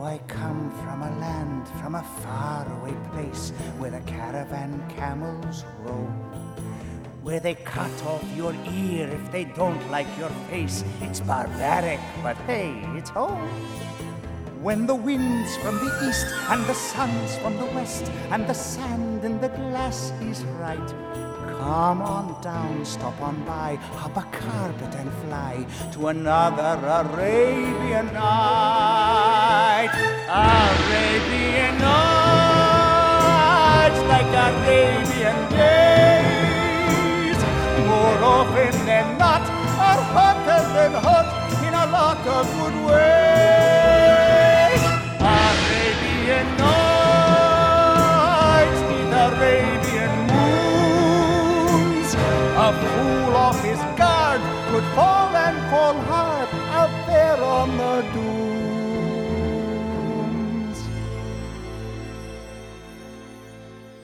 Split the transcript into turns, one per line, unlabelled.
I come from a land, from a faraway place, where the caravan camels roam, where they cut off your ear if they don't like your face. It's barbaric, but hey, it's home. When the wind's from the east and the sun's from the west and the sand in the glass is right, come on down, stop on by, hop a carpet and fly to another Arabian night. Arabian nights like Arabian days, more often than not are hotter than hot in a lot of good ways. Arabian nights need Arabian moons. A fool off his guard could fall and fall hard out there on the dunes.